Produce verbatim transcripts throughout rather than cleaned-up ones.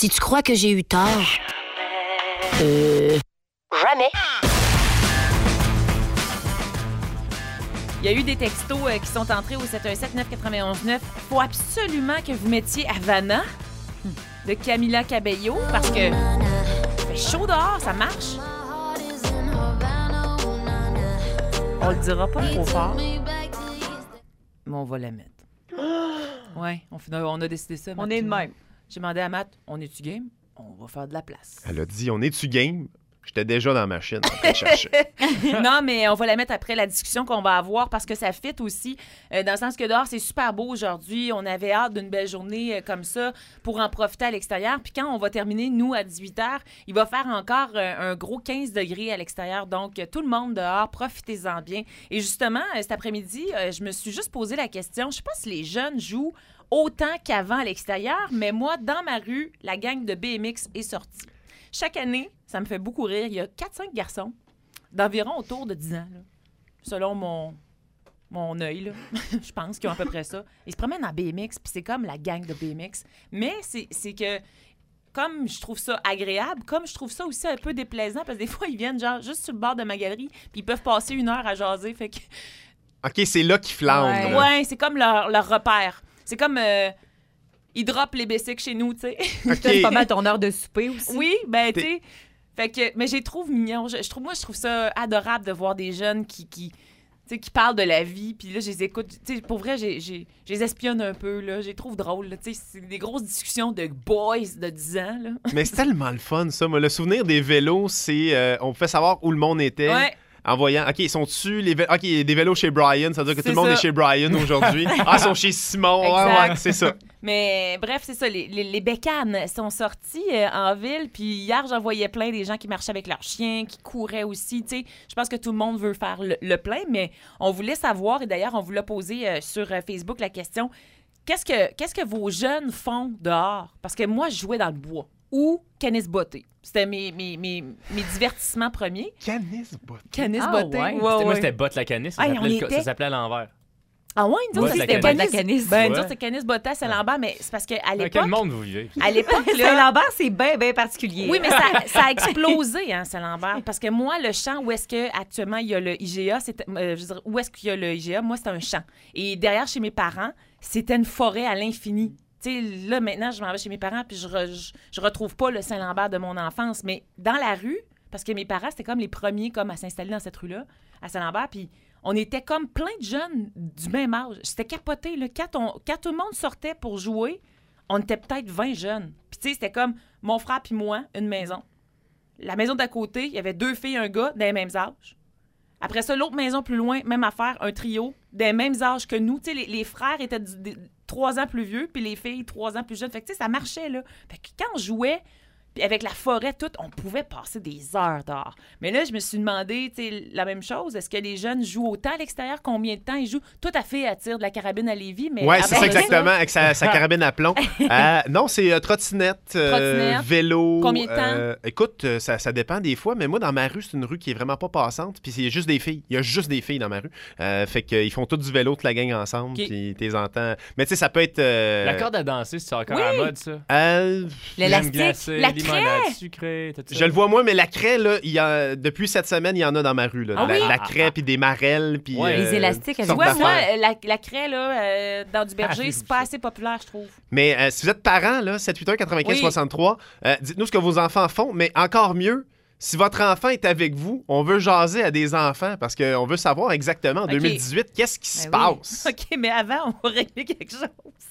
Si tu crois que j'ai eu tort... Euh... Jamais. Il y a eu des textos euh, qui sont entrés au sept un sept neuf neuf un neuf. Faut absolument que vous mettiez Havana de Camila Cabello parce que il fait chaud dehors, ça marche. On le dira pas trop fort, mais on va la mettre. Ouais, on, on a décidé ça. On est de même. J'ai demandé à Matt, on est-tu game? On va faire de la place. Elle a dit, on est-tu game? J'étais déjà dans la machine en train de chercher. Non, mais on va la mettre après la discussion qu'on va avoir parce que ça fit aussi. Euh, dans le sens que dehors, c'est super beau aujourd'hui. On avait hâte d'une belle journée euh, comme ça pour en profiter à l'extérieur. Puis quand on va terminer, nous, à dix-huit heures, il va faire encore euh, un gros quinze degrés à l'extérieur. Donc, euh, tout le monde dehors, profitez-en bien. Et justement, euh, cet après-midi, euh, je me suis juste posé la question. Je sais pas si les jeunes jouent autant qu'avant à l'extérieur, mais moi, dans ma rue, la gang de B M X est sortie. Chaque année, ça me fait beaucoup rire. Il y a quatre cinq garçons d'environ autour de dix ans, là, selon mon, mon œil, je pense qu'ils ont à peu près ça. Ils se promènent en B M X, puis c'est comme la gang de B M X. Mais c'est, c'est que, comme je trouve ça agréable, comme je trouve ça aussi un peu déplaisant, parce que des fois, ils viennent genre juste sur le bord de ma galerie, puis ils peuvent passer une heure à jaser. Fait que... OK, c'est là qu'ils flambent. Ouais, ouais, c'est comme leur, leur repère. C'est comme... Euh, ils droppent les bicycles chez nous, tu sais. Okay. C'est pas mal ton heure de souper aussi. Oui, ben tu sais. Fait que, mais je les trouve mignons. Je, je trouve, moi, je trouve ça adorable de voir des jeunes qui, qui, qui parlent de la vie. Puis là, je les écoute. Tu sais, pour vrai, j'ai, j'ai, je les espionne un peu. Là. Je les trouve drôles. Tu sais, c'est des grosses discussions de boys de dix ans. Là. Mais c'est tellement le fun, ça. Moi, le souvenir des vélos, c'est... Euh, on fait savoir où le monde était. Ouais. En voyant, OK, ils sont dessus les vélos? OK, il y a des vélos chez Brian, ça veut dire que C'est tout le monde ça. est chez Brian aujourd'hui. Ah, ils sont chez Simon. Ouais, Exact. ouais, c'est ça. Mais bref, c'est ça. Les, les, les bécanes sont sortis euh, en ville. Puis hier, j'en voyais plein des gens qui marchaient avec leurs chiens, qui couraient aussi. Tu sais, je pense que tout le monde veut faire le, le plein, mais on voulait savoir, et d'ailleurs, on vous l'a posé euh, sur euh, Facebook la question, qu'est-ce que, qu'est-ce que vos jeunes font dehors? Parce que moi, je jouais dans le bois. Ou Canis Botté. C'était mes, mes, mes, mes divertissements premiers. Canis Botté. Canis Ah, Botté. ouais. Ouais, C'était- Moi, ouais. c'était Botte la Canis. Ça Hey, s'appelait on le co- était- ça s'appelait à l'envers. Ah ouais, nous Ouais, aussi, c'est la c'était Canis. Canis. La Canis. Ben, nous Ouais. autres, c'est Canis Botté à Saint-Lambert, mais c'est parce qu'à Dans l'époque... quel monde vous vivez? À l'époque, là... Saint-Lambert, c'est bien, bien particulier. Oui, mais ça, ça a explosé, hein, Saint-Lambert. Parce que moi, le champ où est-ce que actuellement il y a le I G A, c'était, euh, je veux dire, où est-ce qu'il y a le I G A, moi, c'était un champ. Et derrière, chez mes parents, c'était une forêt à l'infini. Tu sais, là, maintenant, je m'en vais chez mes parents, puis je, re- je, je retrouve pas le Saint-Lambert de mon enfance. Mais dans la rue, parce que mes parents, c'était comme les premiers comme à s'installer dans cette rue-là, à Saint-Lambert, puis on était comme plein de jeunes du même âge. C'était capoté, là. Quand, on, quand tout le monde sortait pour jouer, on était peut-être vingt jeunes. Puis tu sais, c'était comme mon frère puis moi, une maison. La maison d'à côté, il y avait deux filles et un gars des mêmes âges. Après ça, l'autre maison plus loin, même affaire, un trio des mêmes âges que nous. Tu sais, les, les frères étaient du- des- trois ans plus vieux, puis les filles trois ans plus jeunes. Fait que tu sais, ça marchait, là. Fait que quand on jouait, puis avec la forêt, tout, on pouvait passer des heures dehors. Mais là, je me suis demandé, tu sais, la même chose. Est-ce que les jeunes jouent autant à l'extérieur? Combien de temps ils jouent? Toi, ta fille, elle tire de la carabine à Lévis, mais... Ouais, avant c'est ça ça- exactement, avec sa, sa carabine à plomb. Euh, non, c'est euh, trottinette, euh, Trottinette. vélo. Combien de temps? euh, écoute, euh, ça, ça dépend des fois, mais moi, dans ma rue, c'est une rue qui est vraiment pas passante, puis c'est juste des filles. Il y a juste des filles dans ma rue. Euh, fait qu'ils font tous du vélo, toute la gang ensemble, Ok. puis t'es entends. Mais tu sais, ça peut être... euh, La corde à danser, c'est encore Oui. à la mode, ça? euh, Crème L'élastique. glacée, la limonade craie. sucrée, tout ça. Je le vois moins, mais la craie, là, il y a, depuis cette semaine, il y en a dans ma rue. Là. Ah la, oui? la craie, puis des marelles, puis... Ouais. Les élastiques, elles sortes Tu vois, moi, d'affaires. euh, la, la craie, là, euh, dans du berger, Ah, c'est pas assez populaire, je trouve. Mais euh, si vous êtes parents, là, sept huit un quatre-vingt-quinze soixante-trois, euh, dites-nous ce que vos enfants font, mais encore mieux, si votre enfant est avec vous, on veut jaser à des enfants parce qu'on veut savoir exactement en Ok. deux mille dix-huit qu'est-ce qui se Ben oui. passe. OK, mais avant, on va régler quelque chose.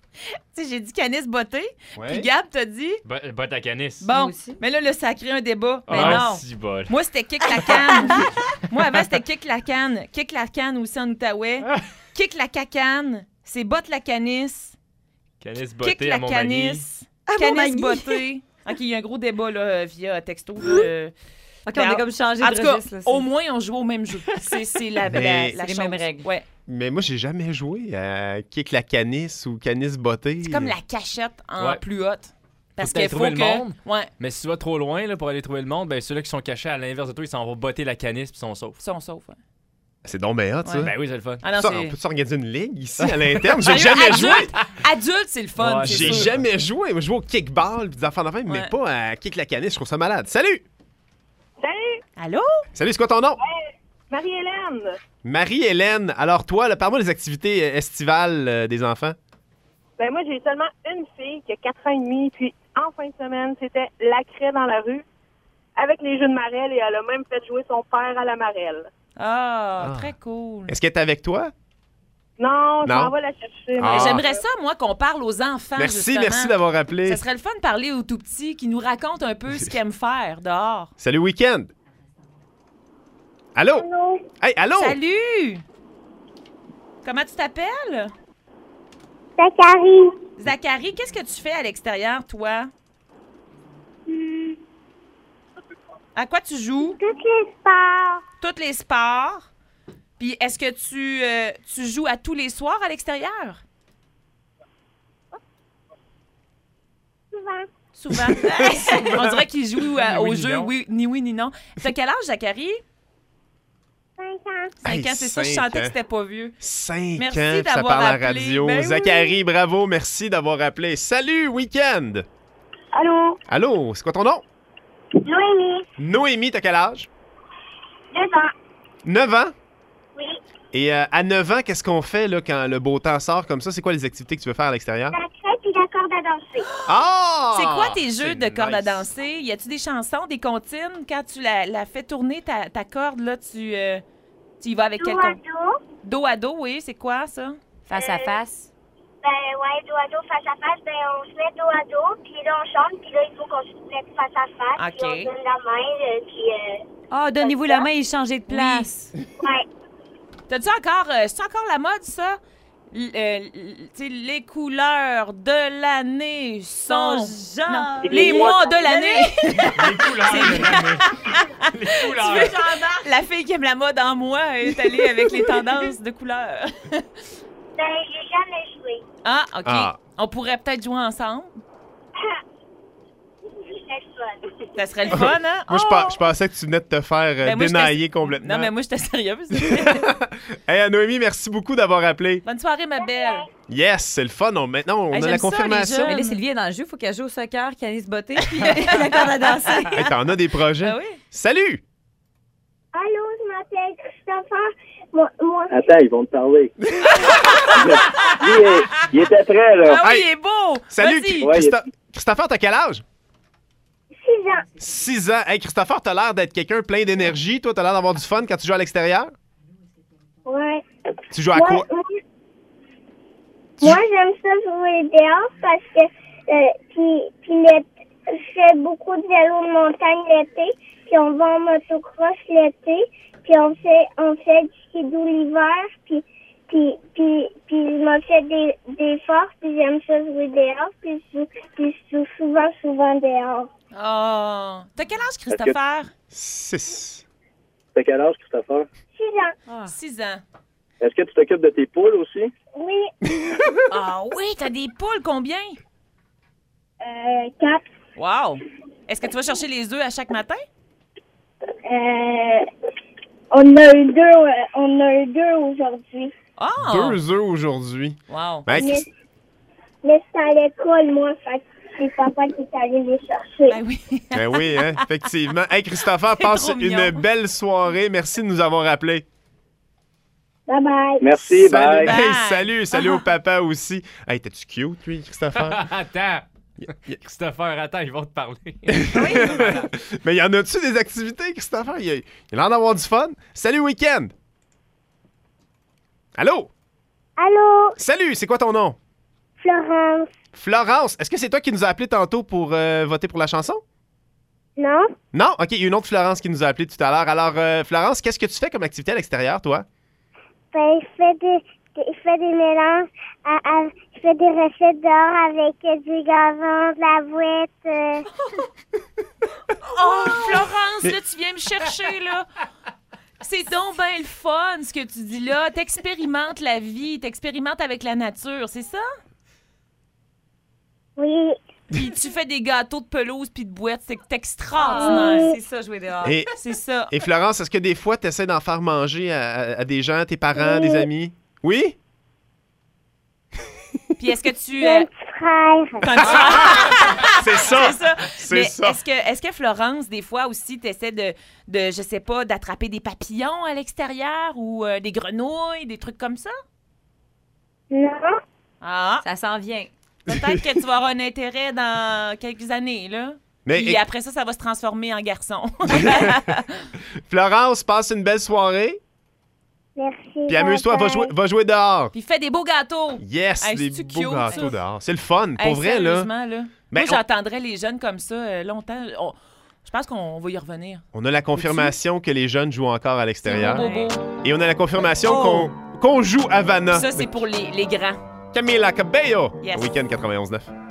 Tu sais, j'ai dit Canis Botté, Ouais. puis Gab t'a dit... Bo- Botte à Canis. Bon, Moi aussi. mais là, là, ça a créé un débat. Mais Ah, non. si bol. Moi, c'était Kick la canne. Moi, avant, c'était Kick la canne. Kick la canne aussi en Outaouais. Kick la cacane. C'est Botte la canis. Canis Kick Botté la à Montmagny. canis. À Canis Montmagny. Botté. OK, il y a un gros débat là, euh, via texto. là, euh. OK, on Mais a en- comme changé En de tout cas, registre. là, c'est- au moins, on joue au même jeu. C'est c'est la, la, Mais- la C'est les chose. mêmes règles. Ouais. Mais moi, j'ai jamais joué à Kick la Canis ou Canis Botté. C'est comme la cachette en Ouais. plus haute. Parce Faut que t'ailles qu'il faut trouver que... le monde. Ouais, Mais si tu vas trop loin là, pour aller trouver le monde, ben ceux-là qui sont cachés à l'inverse de toi, ils s'en vont botter la Canis puis ils sont saufs. ça, on sauve. ouais. C'est donc bien hot, ça. Ouais. Ben oui, c'est le fun. Ah non, Ça, c'est... on peut s'organiser une ligue ici à l'interne? J'ai Sérieux, jamais joué. adulte, adulte, c'est le fun. Ouais, c'est J'ai sûr. jamais joué. Moi, je joue au kickball puis des enfants d'enfants, mais Ouais. pas à kick la canisse. Je trouve ça malade. Salut! Salut, Allô? Salut, c'est quoi ton nom? Marie-Hélène. Marie-Hélène. Alors, toi, là, parle-moi des activités euh, estivales euh, des enfants. Ben moi, j'ai seulement une fille qui a quatre ans et demi, puis en fin de semaine, c'était la craie dans la rue avec les jeux de marelle et elle a même fait jouer son père à la marelle. Ah, Ah. très cool. Est-ce qu'elle est avec toi? Non, je Non. m'en vais la chercher. Ah. Mais J'aimerais ça, moi, qu'on parle aux enfants, Merci, justement. merci d'avoir appelé. Ça serait le fun de parler aux tout-petits qui nous racontent un peu ce qu'ils aiment faire dehors. Salut, week-end. Allô? Allô? Hey, allô? Salut! Comment tu t'appelles? Zachary. Zachary, qu'est-ce que tu fais à l'extérieur, toi? À quoi tu joues? Toutes les sports. Tous les sports. Puis est-ce que tu, euh, tu joues à tous les soirs à l'extérieur? Souvent. Souvent. On dirait qu'il joue euh, Ni au oui, ni jeu, non. oui, ni oui ni non. T'as quel âge, Zachary? Cinq ans. Cinq Hey, ans, c'est ça, je cinq sentais ans. que c'était pas vieux. Cinq Merci ans, puis ça d'avoir parle à la appelé. radio. Ben oui. Zachary, bravo, merci d'avoir appelé. Salut, week-end. Allô? Allô, c'est quoi ton nom? Noémie. Noémie, t'as quel âge? Deux ans. neuf ans? Oui. Et euh, à neuf ans, qu'est-ce qu'on fait là, quand le beau temps sort comme ça? C'est quoi les activités que tu veux faire à l'extérieur? La craie puis la corde à danser. Ah! C'est quoi tes jeux C'est de corde à nice. danser? Y a-tu des chansons, des comptines? Quand tu la, la fais tourner, ta, ta corde, là, tu, euh, tu y vas avec quel Dos à con- dos. Dos à dos, oui, c'est quoi ça? Face à face. Ben ouais, dos à dos, face à face. Ben on se met dos à dos, puis là on chante, puis là il faut qu'on se mette face à face. OK. Puis on donne la main, euh, puis euh, Ah, donnez-vous la main et changez de place. ouais. T'as-tu encore, euh, c'est encore la mode, ça? L- euh, l- tu sais, les couleurs de l'année sont... Son genre. Non, les mois de l'année! Les couleurs. de l'année. Les couleurs. La fille qui aime la mode en moi est allée avec les tendances de couleurs. Ben j'ai jamais joué. Ah, OK. Ah. On pourrait peut-être jouer ensemble. C'est fun. Ça serait le fun, hein? Moi, je, Oh! pe- je pensais que tu venais de te faire euh, Ben, moi, dénailler j'étais- complètement. Non, mais moi, j'étais sérieuse. Hey, euh, Noémie, merci beaucoup d'avoir appelé. Bonne soirée, ma belle. Yes, c'est le fun. On- maintenant, on Hey, a j'aime la ça, les confirmation. jeunes. Mais là, Sylvie est dans le jeu, il faut qu'elle joue au soccer, qu'elle aille se botter, puis la corde à danser. Hey, t'en as des projets. Ah oui? Salut! Allô, je m'appelle Christopher. Moi, moi Attends, ils vont te parler. Lui, il, il était prêt, là. Ah oui, Hey. il est beau! Salut, Vas-y. Ouais, Christo- Christopher, t'as quel âge? six ans. six ans. Hey, Christopher, t'as l'air d'être quelqu'un plein d'énergie. Toi, t'as l'air d'avoir du fun quand tu joues à l'extérieur. Ouais. Tu joues à Moi, quoi? moi, moi, j'aime ça jouer dehors parce que euh, puis, puis l'été- je fais beaucoup de vélo de montagne l'été, puis on va en motocross l'été, puis on fait on fait du skidoo l'hiver, puis puis puis puis je me fais des des forces, puis j'aime ça jouer dehors, puis je joue, puis je joue souvent souvent dehors. Oh. T'as quel âge, Christopher? six. T'as quel âge, Christopher? six ans. Six ans. Est-ce que tu t'occupes de tes poules aussi? Oui. Ah oui, t'as des poules, combien? Euh, quatre. Wow! Est-ce que tu vas chercher les œufs à chaque matin? Euh, on a eu deux, euh, on a eu deux aujourd'hui. Oh! Deux œufs aujourd'hui. Wow! Ben, Mais, Christ- mais c'est à l'école, moi, fait que c'est papa qui est allé les chercher. Ben oui. ben oui, hein, effectivement. Hey, Christopher, C'est passe trop une mignon. belle soirée. Merci de nous avoir appelés. Bye bye. Merci, Salut, bye. Bye. hey, salut, salut au papa aussi. Hey, t'es-tu cute, lui, Christopher? Attends. Christopher, attends, ils vont te parler. Mais y en a-tu des activités, Christopher? Il y a il a l'air d'avoir du fun. Salut, week-end! Allô? Allô, Salut, c'est quoi ton nom? Florence? Florence, est-ce que c'est toi qui nous as appelé tantôt pour euh, voter pour la chanson? Non? Non? OK, il y a une autre Florence qui nous a appelé tout à l'heure. Alors, euh, Florence, qu'est-ce que tu fais comme activité à l'extérieur, toi? Ben, je fais des, des- je fais des mélanges, à, à- je fais des recettes dehors avec euh, du gazon, de la bouette. euh. Oh, Florence, là, tu viens me chercher, là. C'est donc bien le fun, ce que tu dis là. T'expérimentes la vie, t'expérimentes avec la nature, c'est ça? Oui, Puis tu fais des gâteaux de pelouse puis de boîte. C'est extraordinaire. C'est ça, jouer dehors. Et, C'est ça. et Florence, est-ce que des fois, tu essaies d'en faire manger à, à- à des gens, tes parents, des amis? Oui? Puis est-ce que tu... J'ai euh, un petit frère. t'as un petit frère? C'est ça! C'est ça. C'est Mais ça. est-ce que, est-ce que Florence, des fois aussi, t'essaies de, de, je sais pas, d'attraper des papillons à l'extérieur ou euh, des grenouilles, des trucs comme ça? Non. Ah, Ça s'en vient. peut-être que tu vas avoir un intérêt dans quelques années, là. Mais Puis et- après ça, ça va se transformer en garçon. Florence, passe une belle soirée. Merci. Puis amuse-toi, va bye-bye. jouer, va jouer dehors. Puis fais des beaux gâteaux. Yes, Hey, des c'est-tu beaux cute, gâteaux ça? dehors. C'est le fun, pour Hey, vrai, là. sérieusement, là. Ben, Moi, on- j'entendrais les jeunes comme ça euh, longtemps. On- Je pense qu'on va y revenir. On a la confirmation que les jeunes jouent encore à l'extérieur. C'est beau, beau, beau. Et on a la confirmation Oh. qu'on qu'on joue à Havana. Ça, c'est pour les, les grands. Camila Cabello, Yes. au Week-end quatre-vingt-onze neuf.